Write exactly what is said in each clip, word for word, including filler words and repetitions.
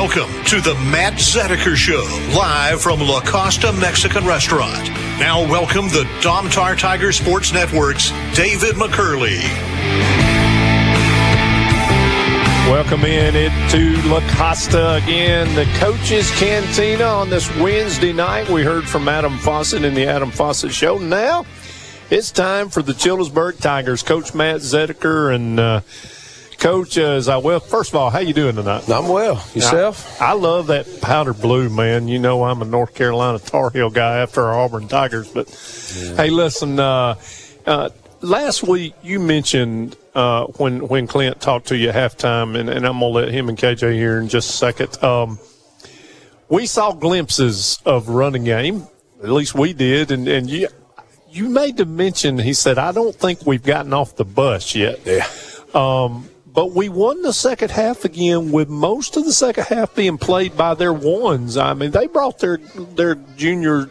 Welcome to the Matt Zediker Show, live from La Costa Mexican Restaurant. Now welcome the Domtar Tiger Sports Network's David McCurley. Welcome in into La Costa again, the Coach's Cantina on this Wednesday night. We heard from Adam Fawcett in the Adam Fawcett Show. Now it's time for the Childersburg Tigers. Coach Matt Zediker and uh, Coach, uh, as I well, first of all, how you doing tonight? I'm well. Yourself? I, I love that powder blue, man. You know I'm a North Carolina Tar Heel guy after our Auburn Tigers. But, yeah. Hey, listen, uh, uh, last week you mentioned uh, when when Clint talked to you at halftime, and, and I'm going to let him and K J here in just a second. Um, we saw glimpses of running game, at least we did, and, and you, you made the mention, he said, I don't think we've gotten off the bus yet. Yeah. Um, But we won the second half again, with most of the second half being played by their ones. I mean, they brought their their junior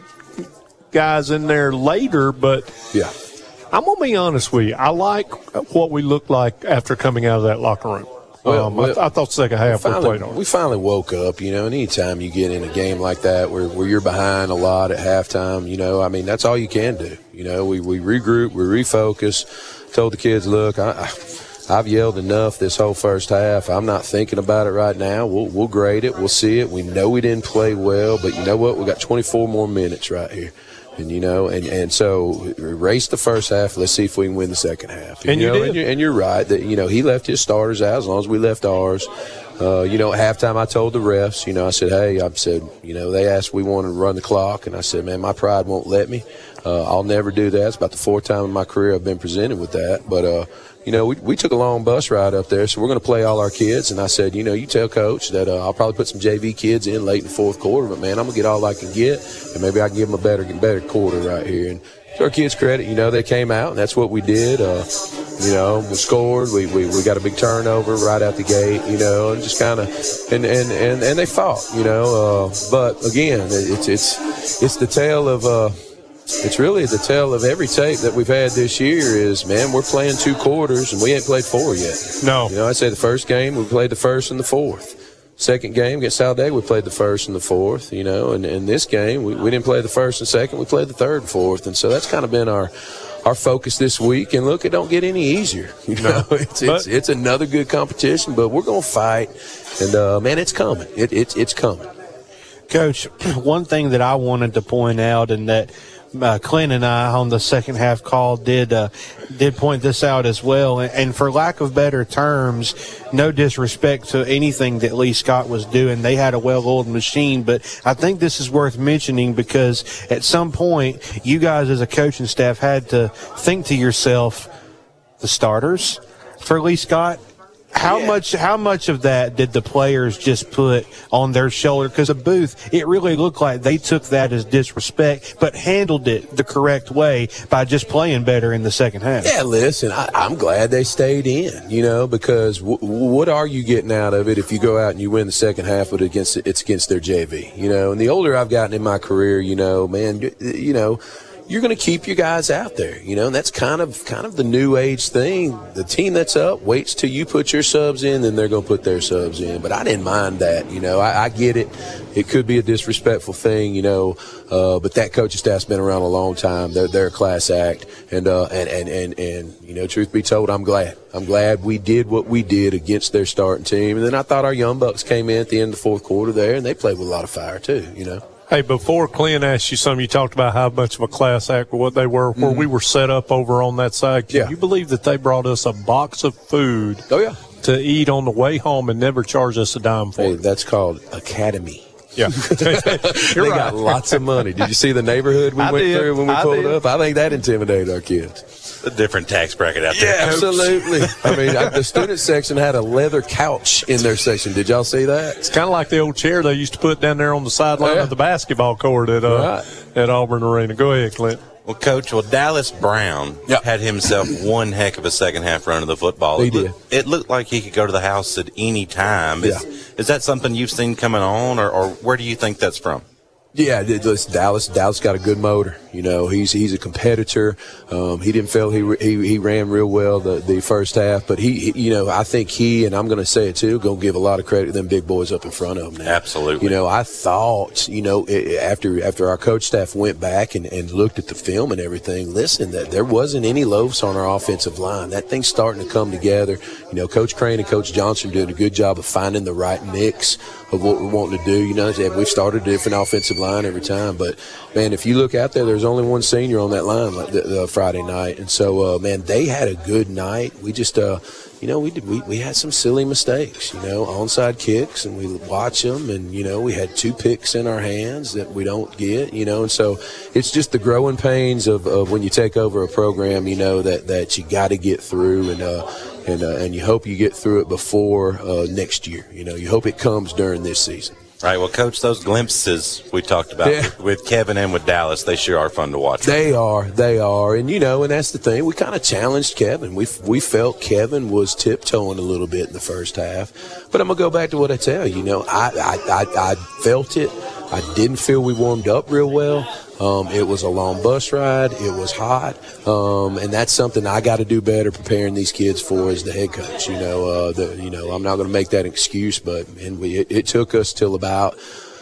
guys in there later, but yeah, I'm going to be honest with you. I like what we looked like after coming out of that locker room. Well, um, well, I, th- I thought the second half we, finally, we played on. We finally woke up, you know, and anytime you get in a game like that where, where you're behind a lot at halftime, you know, I mean, that's all you can do. You know, we, we regroup, we refocus, told the kids, look, I, I I've yelled enough this whole first half. I'm not thinking about it right now. We'll, we'll grade it. We'll see it. We know we didn't play well, but you know what? We got twenty-four more minutes right here. And, you know, and, and so erase the first half. Let's see if we can win the second half. And, and you, you know, did. And you're, and you're right that, you know, he left his starters out as long as we left ours. Uh, you know, at halftime I told the refs, you know, I said, hey, I said, you know, they asked we wanted to run the clock. And I said, man, my pride won't let me. Uh, I'll never do that. It's about the fourth time in my career I've been presented with that. But, uh, you know, we, we took a long bus ride up there, so we're going to play all our kids. And I said, you know, you tell Coach that uh, I'll probably put some J V kids in late in the fourth quarter, but, man, I'm going to get all I can get, and maybe I can give them a better better quarter right here. And to our kids' credit, you know, they came out, and that's what we did. Uh, you know, we scored. We, we, we got a big turnover right out the gate, you know, and just kind of and, – and, and, and they fought, you know. Uh, but, again, it's, it's, it's the tale of uh, – it's really the tale of every tape that we've had this year is, man, we're playing two quarters and we ain't played four yet. No. You know, I say the first game we played the first and the fourth. Second game against Talladega we played the first and the fourth, you know, and in this game we, we didn't play the first and second, we played the third and fourth. And so that's kind of been our our focus this week. And look, it don't get any easier. You know, no. it's, it's it's another good competition, but we're going to fight. And, uh, man, it's coming. It, it, it's coming. Coach, one thing that I wanted to point out, and that Uh, Clint and I on the second half call did uh, did point this out as well. And, and for lack of better terms, no disrespect to anything that Lee Scott was doing, they had a well-oiled machine. But I think this is worth mentioning because at some point, you guys as a coaching staff had to think to yourself, the starters for Lee Scott. How yeah. much how much of that did the players just put on their shoulder? Because of Booth, it really looked like they took that as disrespect, but handled it the correct way by just playing better in the second half. Yeah, listen, I, I'm glad they stayed in, you know, because w- what are you getting out of it if you go out and you win the second half, but against it's against their J V, you know? And the older I've gotten in my career, you know, man, you know, you're going to keep your guys out there, you know, and that's kind of kind of the new age thing. The team that's up waits till you put your subs in, then they're going to put their subs in. But I didn't mind that, you know. I, I get it. It could be a disrespectful thing, you know, uh, but that coaching staff's been around a long time. They're, they're a class act. And, uh, and, and, and, and, you know, truth be told, I'm glad. I'm glad we did what we did against their starting team. And then I thought our young bucks came in at the end of the fourth quarter there, and they played with a lot of fire too, you know. Hey, before Clint asked you something, you talked about how much of a class act or what they were, where mm-hmm. we were set up over on that side. Can yeah. you believe that they brought us a box of food oh, yeah. to eat on the way home and never charged us a dime for hey, it? That's called Academy. Yeah. they You're got right. lots of money. Did you see the neighborhood we I went did. through when we I pulled did. up? I think that intimidated our kids. A different tax bracket out there. Yeah, absolutely. I mean, I, the student section had a leather couch in their section. Did y'all see that? It's kind of like the old chair they used to put down there on the sideline yeah. of the basketball court at uh, right. at Auburn Arena. Go ahead, Clint. Well, Coach, well, Dallas Brown yep. had himself one heck of a second half run of the football. He it, did. Looked, it looked like he could go to the house at any time. Is, yeah. is that something you've seen coming on, or, or where do you think that's from? Yeah, listen, Dallas. Dallas got a good motor. You know, he's he's a competitor. Um, he didn't feel he he he ran real well the, the first half, but he, he you know I think he and I'm going to say it too. Going to give a lot of credit to them big boys up in front of him now. Absolutely. You know, I thought you know after after our coach staff went back and, and looked at the film and everything. Listen, that there wasn't any loafs on our offensive line. That thing's starting to come together. You know, Coach Crane and Coach Johnson doing a good job of finding the right mix of what we're wanting to do. You know, we've started a different offensive line every time, but man, if you look out there, there's only one senior on that line like the, the Friday night, and so uh, man, they had a good night. We just, uh, you know, we did we, we had some silly mistakes, you know, onside kicks, and we watch them, and you know, we had two picks in our hands that we don't get, you know, and so it's just the growing pains of, of when you take over a program, you know, that that you got to get through, and uh, and uh, and you hope you get through it before uh, next year. You know, you hope it comes during this season. All right, well, Coach, those glimpses we talked about Yeah. with, with Kevin and with Dallas, they sure are fun to watch. They are, they are, and you know, and that's the thing. We kind of challenged Kevin. We we felt Kevin was tiptoeing a little bit in the first half, but I'm gonna go back to what I tell you. You know, I I I, I felt it. I didn't feel we warmed up real well. Um, it was a long bus ride. It was hot, um, and that's something I got to do better preparing these kids for as the head coach. You know, uh, the, you know, I'm not going to make that excuse, but and we it, it took us till about,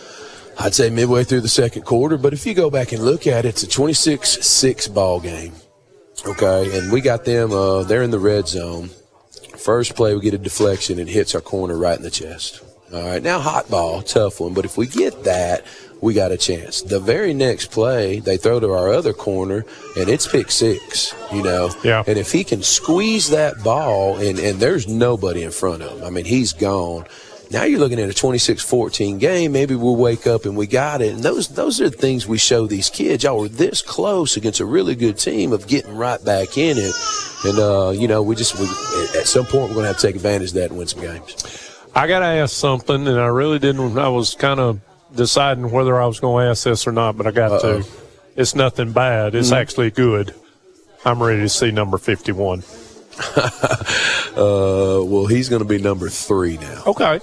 I'd say, midway through the second quarter. But if you go back and look at it, it's a twenty-six six ball game. Okay, and we got them. Uh, they're in the red zone. First play, we get a deflection and hits our corner right in the chest. All right, now hot ball, tough one. But if we get that, we got a chance. The very next play, they throw to our other corner, and it's pick six, you know. Yeah. And if he can squeeze that ball, and, and there's nobody in front of him, I mean, he's gone. Now you're looking at a twenty-six fourteen game. Maybe we'll wake up and we got it. And those those are the things we show these kids. Y'all were this close against a really good team of getting right back in it. And, uh, you know, we just we, – at some point we're going to have to take advantage of that and win some games. I got to ask something, and I really didn't. I was kind of deciding whether I was going to ask this or not, but I got Uh-oh. to. It's nothing bad. It's Mm-hmm. actually good. I'm ready to see number fifty-one. uh, well, he's going to be number three now. Okay.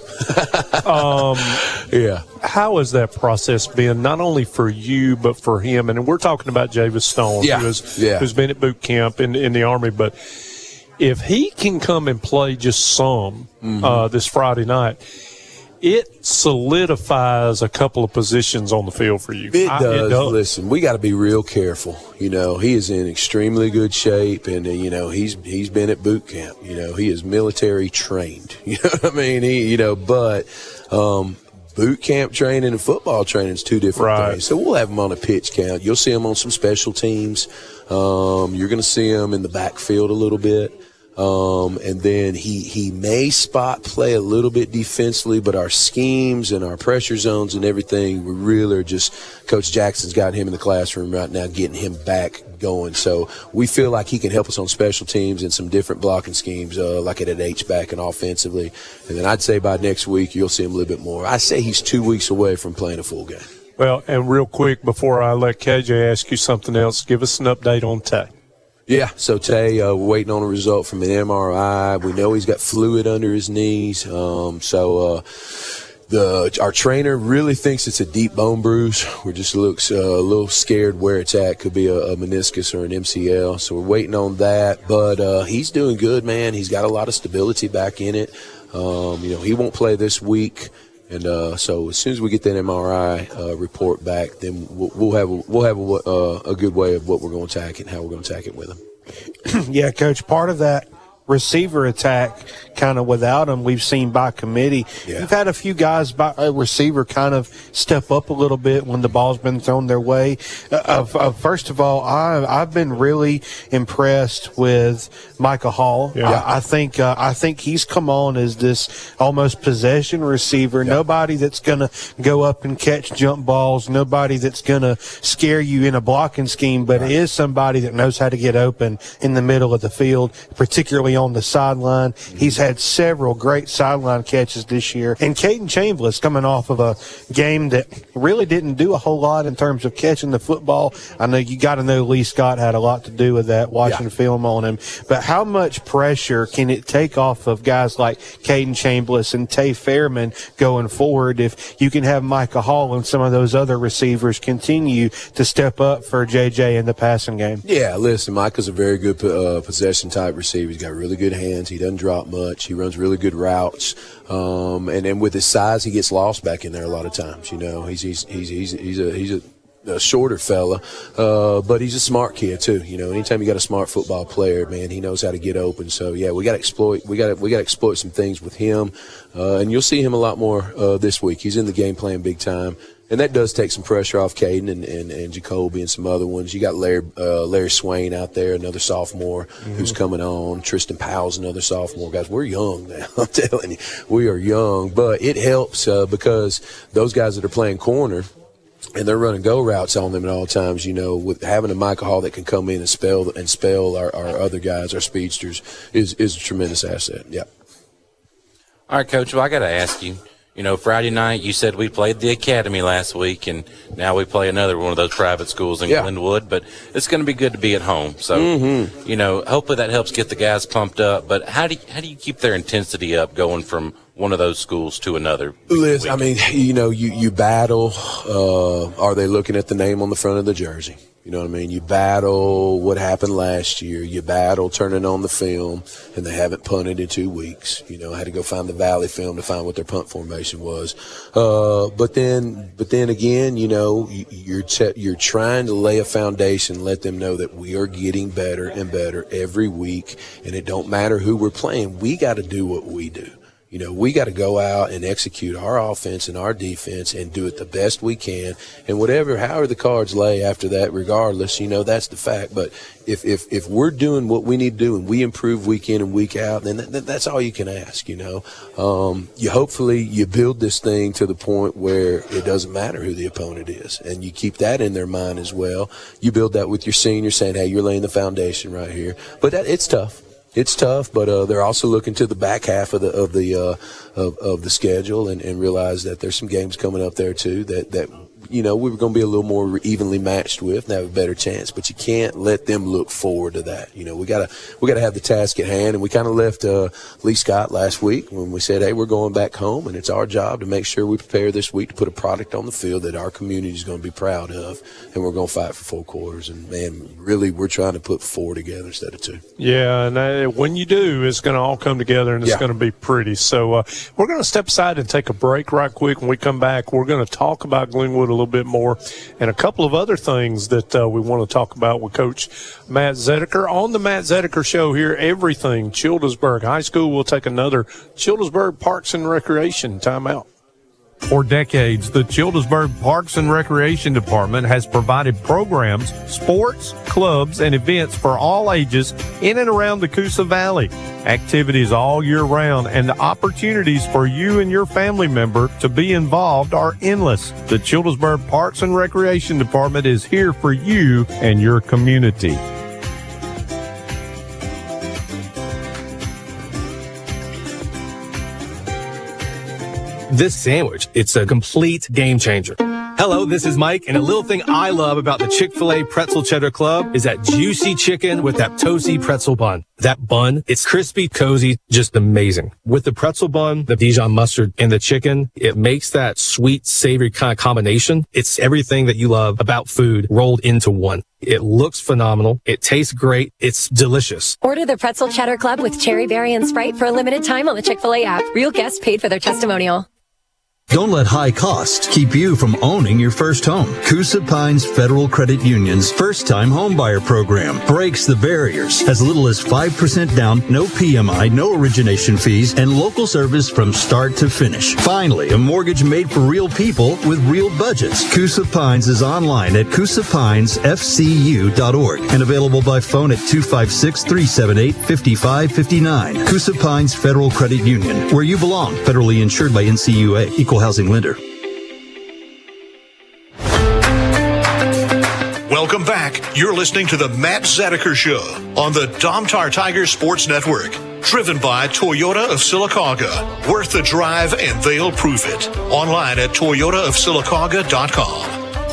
um, Yeah. how has that process been, not only for you, but for him? And we're talking about Javis Stone, Yeah. who has, Yeah. who's been at boot camp in, in the Army. But if he can come and play just some Mm-hmm. uh, this Friday night, it solidifies a couple of positions on the field for you. It I- does. Listen, we got to be real careful. You know, he is in extremely good shape, and uh, you know he's he's been at boot camp. You know, he is military trained. You know what I mean? He, you know, but um, boot camp training and football training is two different Right. things. So we'll have him on a pitch count. You'll see him on some special teams. Um, you're going to see him in the backfield a little bit. Um, and then he, he may spot play a little bit defensively, but our schemes and our pressure zones and everything, we really are just – Coach Jackson's got him in the classroom right now, getting him back going. So we feel like he can help us on special teams and some different blocking schemes, uh, like at an H-back and offensively. And then I'd say by next week you'll see him a little bit more. I say he's two weeks away from playing a full game. Well, and real quick, before I let K J ask you something else, give us an update on Tay. Yeah, so Tay, uh, we're waiting on a result from an M R I. We know he's got fluid under his knees. Um, so uh, the our trainer really thinks it's a deep bone bruise. We're just a little, uh, a little scared where it's at. Could be a, a meniscus or an M C L. So we're waiting on that. But uh, he's doing good, man. He's got a lot of stability back in it. Um, you know, he won't play this week. And uh, so as soon as we get that M R I uh, report back, then we'll, we'll have a, we'll have a, uh, a good way of what we're going to attack it and how we're going to attack it with him. Yeah, Coach, part of that receiver attack, kind of without him, we've seen by committee. Yeah. We've had a few guys by a receiver kind of step up a little bit when the ball's been thrown their way. Uh, uh, uh, first of all, I, I've been really impressed with Micah Hall. Yeah. I, I think uh, I think he's come on as this almost possession receiver. Yeah. Nobody that's going to go up and catch jump balls. Nobody that's going to scare you in a blocking scheme, but Right. is somebody that knows how to get open in the middle of the field, particularly on the sideline. He's had had several great sideline catches this year. And Caden Chambliss coming off of a game that really didn't do a whole lot in terms of catching the football. I know you got to know Lee Scott had a lot to do with that, watching Yeah. film on him. But how much pressure can it take off of guys like Caden Chambliss and Tay Fairman going forward if you can have Micah Hall and some of those other receivers continue to step up for J J in the passing game? Yeah, listen, Micah's a very good uh, possession-type receiver. He's got really good hands. He doesn't drop much. He runs really good routes. Um, and then with his size, he gets lost back in there a lot of times. You know, he's he's he's he's, he's a he's a a shorter fella, uh, but he's a smart kid too. You know, anytime you got a smart football player, man, he knows how to get open. So yeah, we got to exploit. We got to we got to exploit some things with him, uh, and you'll see him a lot more uh, this week. He's in the game plan big time, and that does take some pressure off Caden and, and, and Jacoby and some other ones. You got Larry uh, Larry Swain out there, another sophomore mm-hmm. who's coming on. Tristan Powell's another sophomore. Guys, we're young now. I'm telling you, we are young, but it helps uh, because those guys that are playing corner. And they're running go routes on them at all times, you know, with having a Micah Hall that can come in and spell and spell our, our other guys, our speedsters, is, is a tremendous asset. Yeah. All right, Coach, well, I got to ask you, you know, Friday night you said we played the Academy last week, and now we play another one of those private schools in yeah. Glenwood, but it's going to be good to be at home. So, mm-hmm. you know, hopefully that helps get the guys pumped up. But how do you, how do you keep their intensity up going from one of those schools to another? Liz, I mean, you know, you, you battle. Uh, are they looking at the name on the front of the jersey? You know what I mean? You battle what happened last year. You battle turning on the film, and they haven't punted in two weeks. You know, I had to go find the Valley film to find what their punt formation was. Uh, but then, but then again, you know, you, you're te- you're trying to lay a foundation, let them know that we are getting better and better every week, and it don't matter who we're playing. We got to do what we do. You know, we got to go out and execute our offense and our defense and do it the best we can. And whatever, however the cards lay after that, regardless, you know, that's the fact. But if if, if we're doing what we need to do and we improve week in and week out, then that, that's all you can ask, you know. Um, you hopefully you build this thing to the point where it doesn't matter who the opponent is. And you keep that in their mind as well. You build that with your seniors saying, hey, you're laying the foundation right here. But that, it's tough. It's tough, but uh, they're also looking to the back half of the of the uh, of, of the schedule and, and realize that there's some games coming up there too that that you know we were going to be a little more evenly matched with and have a better chance. But you can't let them look forward to that. You know, we gotta we gotta have the task at hand, and we kind of left uh, Lee Scott last week when we said, hey, we're going back home, and it's our job to make sure we prepare this week to put a product on the field that our community is going to be proud of, and we're going to fight for four quarters. And man, really, we're trying to put four together instead of two. Yeah, and uh, when you do, it's going to all come together, and it's yeah. going to be pretty. So uh, we're going to step aside and take a break right quick. When we come back, we're going to talk about Glenwood a little bit more and a couple of other things that uh, we want to talk about with Coach Matt Zediker on the Matt Zediker Show here. Everything Childersburg High School. We'll take another Childersburg Parks and Recreation timeout. For decades, the Childersburg Parks and Recreation Department has provided programs, sports, clubs, and events for all ages in and around the Coosa Valley. Activities all year round and the opportunities for you and your family member to be involved are endless. The Childersburg Parks and Recreation Department is here for you and your community. This sandwich, it's a complete game changer. Hello, this is Mike, and a little thing I love about the Chick-fil-A Pretzel Cheddar Club is that juicy chicken with that toasty pretzel bun. That bun, it's crispy, cozy, just amazing. With the pretzel bun, the Dijon mustard, and the chicken, it makes that sweet, savory kind of combination. It's everything that you love about food rolled into one. It looks phenomenal. It tastes great. It's delicious. Order the Pretzel Cheddar Club with Cherry Berry and Sprite for a limited time on the Chick-fil-A app. Real guests paid for their testimonial. Don't let high costs keep you from owning your first home. Coosa Pines Federal Credit Union's first-time homebuyer program breaks the barriers. As little as five percent down, no P M I, no origination fees, and local service from start to finish. Finally, a mortgage made for real people with real budgets. Coosa Pines is online at coosa pines f c u dot org and available by phone at two five six, three seven eight, five five five nine. Coosa Pines Federal Credit Union, where you belong. Federally insured by N C U A. Equal housing lender. Welcome back. You're listening to the Matt Zediker Show on the Domtar Tiger Sports Network. Driven by Toyota of Sylacauga. Worth the drive, and they'll prove it. Online at toyota of sylacauga dot com.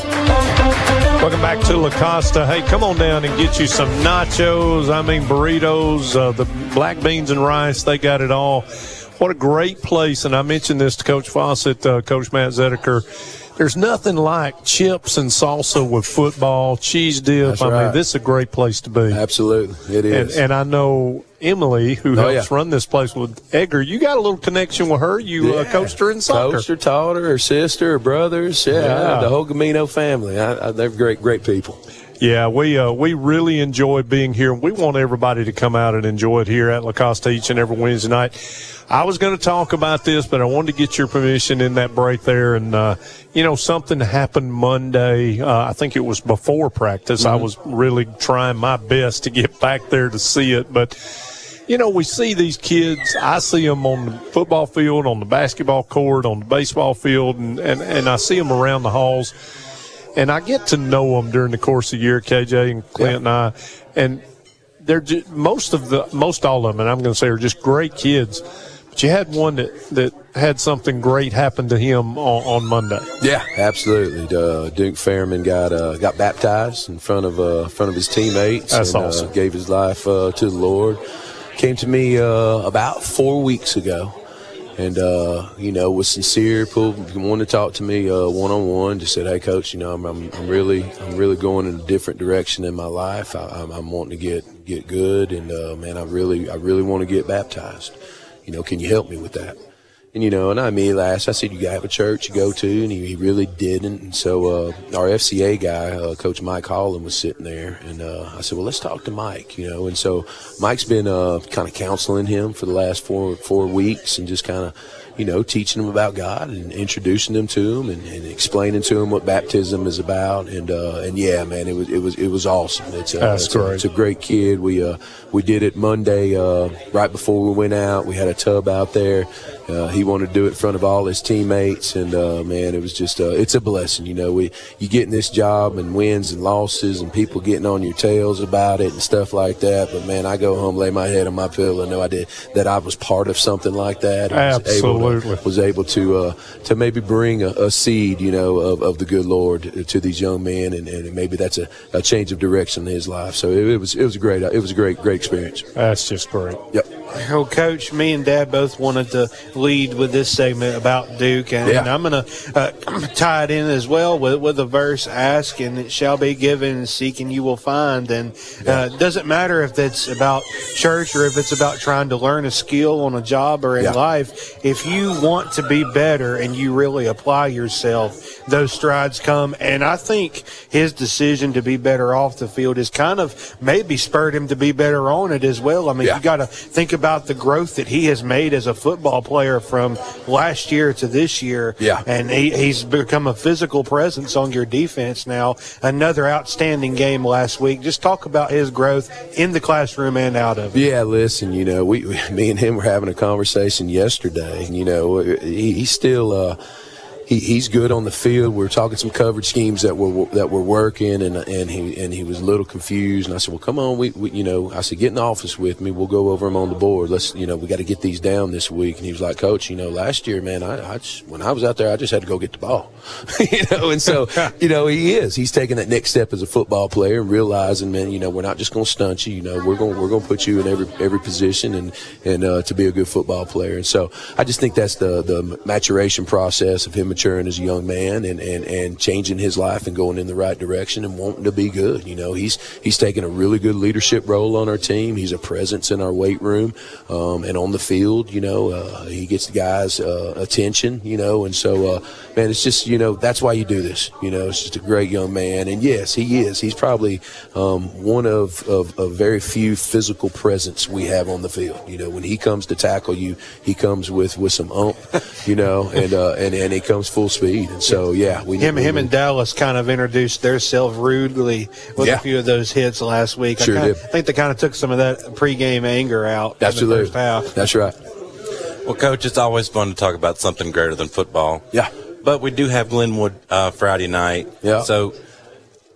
Welcome back to La Costa. Hey, come on down and get you some nachos. I mean, burritos, uh, the black beans and rice. They got it all. What a great place. And I mentioned this to Coach Fawcett, uh, Coach Matt Zedeker. There's nothing like chips and salsa with football, cheese dip. That's I right. mean, this is a great place to be. Absolutely, it is. And, and I know Emily, who Oh, helps yeah. run this place with Edgar, you got a little connection with her. You uh, Yeah. coached her in soccer. Coached her, taught her, her sister, her brothers. Yeah, Yeah. the whole Gamino family. I, I, they're great, great people. Yeah, we uh, we really enjoy being here. We want everybody to come out and enjoy it here at La Costa each and every Wednesday night. I was going to talk about this, but I wanted to get your permission in that break there. And, uh, you know, something happened Monday. Uh, I think it was before practice. Mm-hmm. I was really trying my best to get back there to see it. But, you know, we see these kids. I see them on the football field, on the basketball court, on the baseball field, and, and, and I see them around the halls. And I get to know them during the course of the year, K J and Clint yeah. and I. And they're just, most of the, most all of them, and I'm going to say, are just great kids. But you had one that, that had something great happen to him on, on Monday. Yeah, absolutely. Uh, Duke Fairman got uh, got baptized in front of uh, front of his teammates. That's and, awesome. Uh, gave his life uh, to the Lord. Came to me uh, about four weeks ago. And, uh, you know, was sincere, pulled, wanted to talk to me uh, one-on-one, just said, hey, Coach, you know, I'm, I'm, I'm really I'm really going in a different direction in my life. I, I'm, I'm wanting to get get good, and, uh, man, I really I really want to get baptized. You know, can you help me with that? And, you know, and I immediately asked, I said, you have a church you go to? And he, he really didn't. And so uh, our F C A guy, uh, Coach Mike Holland, was sitting there. And uh, I said, well, let's talk to Mike, you know. And so Mike's been uh, kind of counseling him for the last four four weeks and just kind of, you know, teaching him about God and introducing him to him and, and explaining to him what baptism is about. And, uh, and yeah, man, it was it was, it was awesome. It's, uh, That's it's, great. A, it's a great kid. We, uh, we did it Monday uh, right before we went out. We had a tub out there. Uh, he wanted to do it in front of all his teammates, and uh, man, it was just uh, it's a blessing. You know, we you get in this job and wins and losses and people getting on your tails about it and stuff like that. But man, I go home, lay my head on my pillow, and know I did that. I was part of something like that. And Absolutely, was able to, was able to uh, to maybe bring a, a seed, you know, of, of the good Lord to these young men, and, and maybe that's a, a change of direction in his life. So it, it was it was a great it was a great great experience. That's just great. Yep. Well, Coach, me and Dad both wanted to lead with this segment about Duke, and, Yeah. and I'm going to uh, tie it in as well with, with the verse, ask and it shall be given, and seek and you will find. And uh, it doesn't matter if it's about church or if it's about trying to learn a skill on a job or in Yeah. life. If you want to be better and you really apply yourself, those strides come. And I think his decision to be better off the field is kind of maybe spurred him to be better on it as well. I mean, Yeah. you got to think about about the growth that he has made as a football player from last year to this year. Yeah. And he, he's become a physical presence on your defense now. Another outstanding game last week. Just talk about his growth in the classroom and out of it. Yeah, listen, you know, we, we me and him were having a conversation yesterday. You know, he, he's still uh, he, he's good on the field. We were talking some coverage schemes that were that were working, and and he and he was a little confused. And I said, well, come on, we, we you know, I said, get in the office with me. We'll go over them on the board. Let's, you know, we got to get these down this week. And he was like, Coach, you know, last year, man, I, I just, when I was out there, I just had to go get the ball, you know. And so, you know, he is. He's taking that next step as a football player, and realizing, man, you know, we're not just going to stunt you. You know, we're going we're going to put you in every every position and and uh, to be a good football player. And so, I just think that's the the maturation process of him maturing as a young man. Man, and, and, and changing his life and going in the right direction and wanting to be good. You know, he's he's taking a really good leadership role on our team. He's a presence in our weight room um, and on the field. You know, uh, he gets the guys' uh, attention. You know, and so uh, man, it's just, you know, that's why you do this. You know, it's just a great young man. And yes, he is. He's probably um, one of, of of very few physical presence we have on the field. You know, when he comes to tackle you, he comes with with some ump. You know, and uh, and and he comes full speed. And so, yeah, we him we, him we, and Dallas kind of introduced themselves rudely with Yeah. a few of those hits last week. Sure I, kinda, did. I think they kind of took some of that pregame anger out Absolutely. in the first half. That's right. Well, Coach, it's always fun to talk about something greater than football. Yeah. But we do have Glenwood uh, Friday night. Yeah. So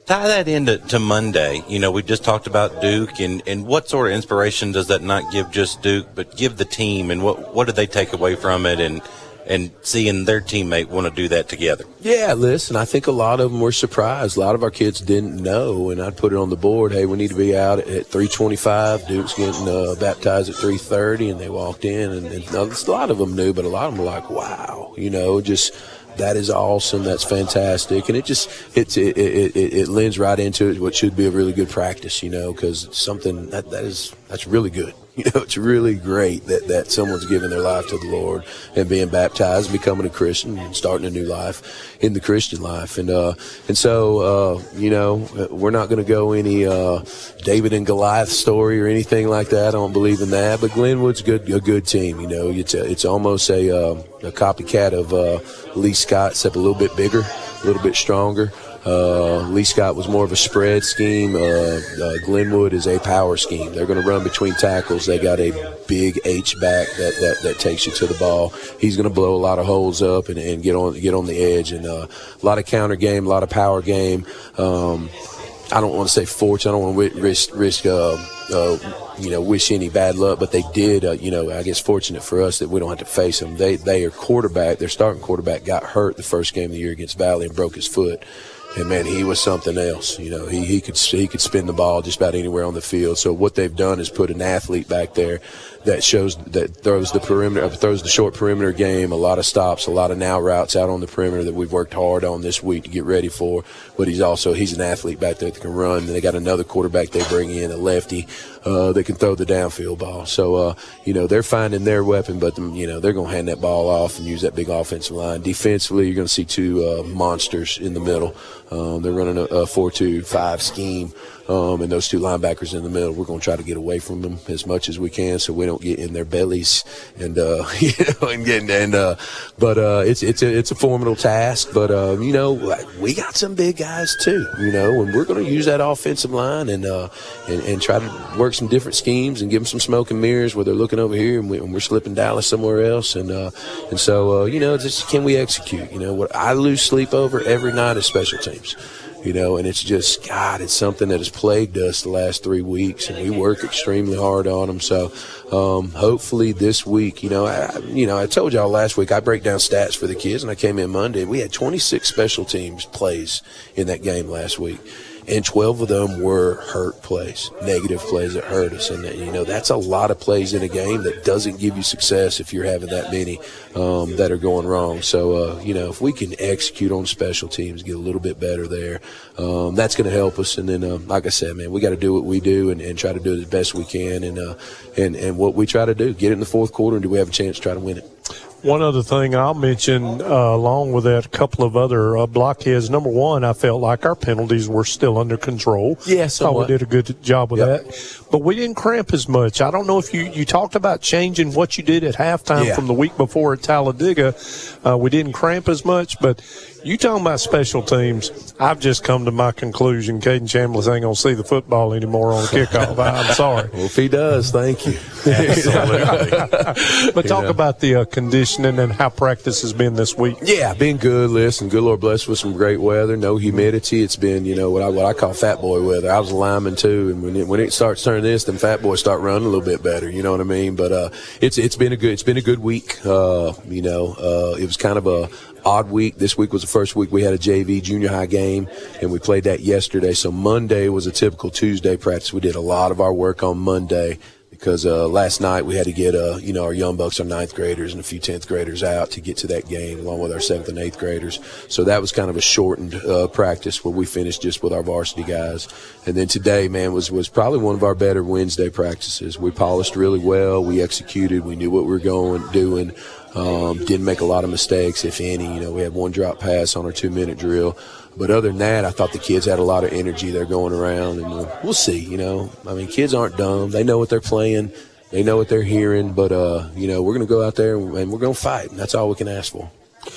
tie that into to Monday. You know, we just talked about Duke, and, and what sort of inspiration does that not give just Duke, but give the team, and what what did they take away from it, and and seeing their teammate want to do that together? Yeah, listen, I think a lot of them were surprised. A lot of our kids didn't know, and I'd put it on the board, hey, we need to be out at three twenty-five. Duke's getting uh, baptized at three thirty, and they walked in, and, and a lot of them knew, but a lot of them were like, wow, you know, just – that is awesome. That's fantastic. And it just it's, it, it, it, it lends right into it, what should be a really good practice, you know, because something that, that is that's really good. You know, it's really great that, that someone's giving their life to the Lord and being baptized, becoming a Christian, and starting a new life in the Christian life. And uh, and so, uh, you know, we're not going to go any uh, David and Goliath story or anything like that. I don't believe in that. But Glenwood's good, a good team. You know, it's a, it's almost a, uh, a copycat of uh, Lee Scott, except a little bit bigger, a little bit stronger. Uh, Lee Scott was more of a spread scheme. Uh, uh, Glenwood is a power scheme. They're going to run between tackles. They got a big H back that, that, that takes you to the ball. He's going to blow a lot of holes up and, and get on get on the edge. And uh, a lot of counter game, a lot of power game. Um, I don't want to say fortune. I don't want to risk risk. Uh, uh, you know, wish any bad luck, but they did. Uh, you know, I guess fortunate for us that we don't have to face them. They they are quarterback. Their starting quarterback got hurt the first game of the year against Valley and broke his foot. And man, he was something else. You know, he he could he could spin the ball just about anywhere on the field. So what they've done is put an athlete back there that shows that throws the perimeter, throws the short perimeter game, a lot of stops, a lot of now routes out on the perimeter that we've worked hard on this week to get ready for. But he's also he's an athlete back there that can run. And they got another quarterback they bring in, a lefty, uh, that can throw the downfield ball. So uh, you know, they're finding their weapon, but you know they're going to hand that ball off and use that big offensive line. Defensively, you're going to see two uh, monsters in the middle. Um, they're running a, a four two five scheme, um, and those two linebackers in the middle. We're going to try to get away from them as much as we can, so we don't get in their bellies and uh, you know, and getting and uh, but uh, it's it's a it's a formidable task. But uh, you know, we got some big guys too, you know, and we're going to use that offensive line and uh, and, and try to work some different schemes and give them some smoke and mirrors where they're looking over here and, we, and we're slipping Dallas somewhere else. And uh, and so uh, you know, just can we execute? You know, what I lose sleep over every night is special teams. You know, and it's just, God, it's something that has plagued us the last three weeks, and we work extremely hard on them. So um, hopefully this week, you know, I, you know, I told y'all last week I break down stats for the kids, and I came in Monday. We had twenty-six special teams plays in that game last week. And twelve of them were hurt plays, negative plays that hurt us. And, you know, that's a lot of plays in a game that doesn't give you success if you're having that many um, that are going wrong. So, uh, you know, if we can execute on special teams, get a little bit better there, um, that's going to help us. And then, uh, like I said, man, we got to do what we do and, and try to do it as best we can. And, uh, and, and what we try to do, get it in the fourth quarter, and do we have a chance to try to win it? One other thing I'll mention, uh, along with that, a couple of other uh, blockheads. Number one, I felt like our penalties were still under control. Yes, yeah, we did a good job with yep. that. But we didn't cramp as much. I don't know if you, you talked about changing what you did at halftime yeah. from the week before at Talladega. Uh, we didn't cramp as much, but you talking about special teams, I've just come to my conclusion. Caden Chambliss ain't going to see the football anymore on kickoff. I'm sorry. Well, if he does, thank you. Absolutely. But talk yeah. about the uh, conditioning and how practice has been this week. Yeah, been good. Listen, good Lord bless with some great weather, no humidity. It's been, you know, what I what I call fat boy weather. I was a lineman too, and when it, when it starts turning this, then fat boys start running a little bit better. You know what I mean? But uh, it's it's been a good it's been a good week. Uh, you know, uh, it was kind of a odd week. This week was the first week we had a J V junior high game, and we played that yesterday. So Monday was a typical Tuesday practice. We did a lot of our work on Monday because uh, last night we had to get uh, you know, our young bucks, our ninth graders, and a few tenth graders out to get to that game, along with our seventh and eighth graders. So that was kind of a shortened uh, practice where we finished just with our varsity guys. And then today, man, was was probably one of our better Wednesday practices. We polished really well. We executed. We knew what we were going doing. Um, didn't make a lot of mistakes, if any. You know, we had one drop pass on our two-minute drill. But other than that, I thought the kids had a lot of energy. They're going around, and we'll, we'll see, you know. I mean, kids aren't dumb. They know what they're playing. They know what they're hearing. But, uh, you know, we're going to go out there, and we're going to fight, and that's all we can ask for.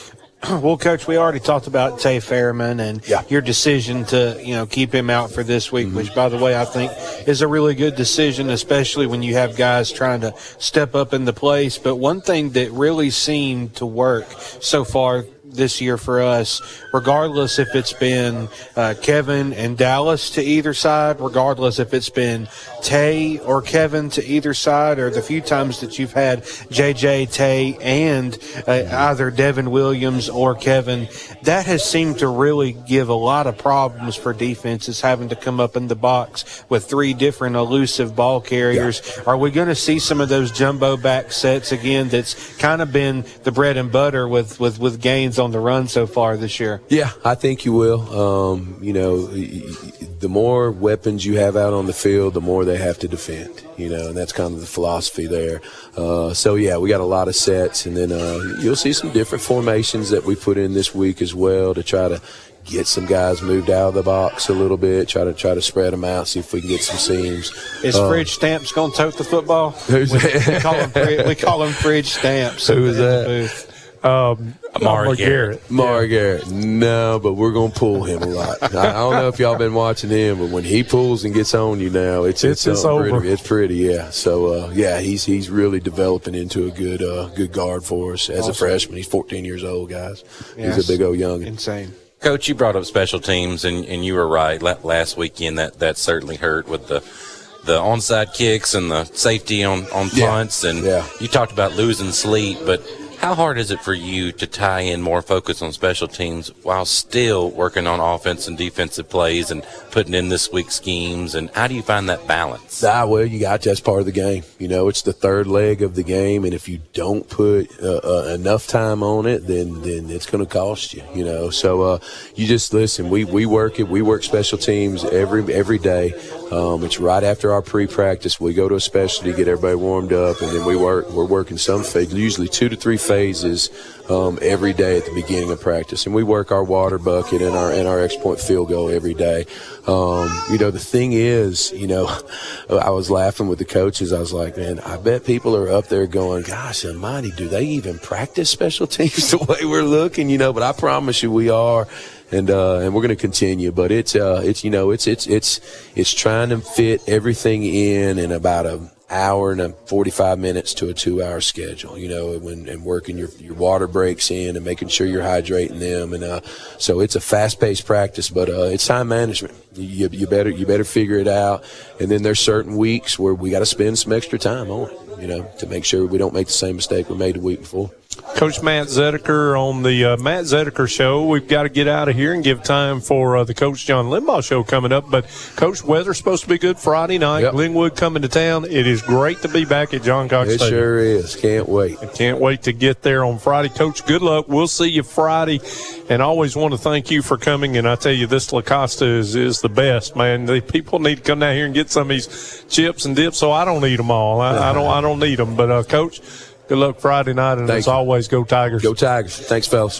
Well, Coach, we already talked about Tay Fairman and yeah. your decision to, you know, keep him out for this week, mm-hmm. which, by the way, I think is a really good decision, especially when you have guys trying to step up in the place. But one thing that really seemed to work so far this year for us, regardless if it's been uh, Kevin and Dallas to either side, regardless if it's been Tay or Kevin to either side, or the few times that you've had J J, Tay, and uh, either Devin Williams or Kevin, that has seemed to really give a lot of problems for defenses having to come up in the box with three different elusive ball carriers. Yeah. Are we going to see some of those jumbo back sets again? That's kind of been the bread and butter with, with, with Gaines on the run so far this year. Yeah, I think you will. Um, you know, the more weapons you have out on the field, the more they have to defend, you know, and that's kind of the philosophy there. Uh, so, yeah, we got a lot of sets, and then uh, you'll see some different formations that we put in this week as well to try to get some guys moved out of the box a little bit, try to try to spread them out, see if we can get some seams. Is um, Fridge Stamps going to tote the football? Who's we, we, call him, we call him Fridge Stamps. Who is that? Um, Amari Garrett. Amari Garrett. No, but we're going to pull him a lot. I, I don't know if y'all been watching him, but when he pulls and gets on you now, it's it's, it's, it's over. Pretty, it's pretty, yeah. So, uh, yeah, he's he's really developing into a good uh, good guard for us as awesome. a freshman. He's fourteen years old, guys. Yes. He's a big old youngin'. Insane. Coach, you brought up special teams, and, and you were right. Last weekend, that, that certainly hurt with the the onside kicks and the safety on, on punts. Yeah. And yeah. you talked about losing sleep, but how hard is it for you to tie in more focus on special teams while still working on offense and defensive plays and putting in this week's schemes? And how do you find that balance? Ah, well, you got that's part of the game. You know, it's the third leg of the game, and if you don't put uh, uh, enough time on it, then then it's going to cost you. You know, so uh, you just listen. We we work it. We work special teams every every day. Um, it's right after our pre-practice. We go to a specialty, get everybody warmed up, and then we work. We're working some phase, usually two to three phases um, every day at the beginning of practice, and we work our water bucket and our and our X-point field goal every day. Um, you know, the thing is, you know, I was laughing with the coaches. I was like, man, I bet people are up there going, gosh almighty, do they even practice special teams the way we're looking? You know, but I promise you we are. And uh, and we're going to continue, but it's uh it's you know it's it's it's it's trying to fit everything in in about a hour and a forty-five minutes to a two-hour schedule. You know, when and working your your water breaks in and making sure you're hydrating them, and uh, so it's a fast-paced practice, but uh, it's time management. You you better you better figure it out, and then there's certain weeks where we got to spend some extra time on it, you know, to make sure we don't make the same mistake we made the week before. Coach Matt Zedeker on the uh, Matt Zedeker Show. We've got to get out of here and give time for uh, the Coach John Limbaugh Show coming up. But, Coach, weather's supposed to be good Friday night. Yep. Glenwood coming to town. It is great to be back at John Cox it Stadium. It sure is. Can't wait. I can't wait to get there on Friday. Coach, good luck. We'll see you Friday. And I always want to thank you for coming. And I tell you, this La Costa is, is the best, man. The people need to come down here and get some of these chips and dips, so I don't eat them all. I, I don't I don't need them. But, uh, Coach, good luck Friday night, and Thank as you. always, go Tigers. Go Tigers. Thanks, fellas.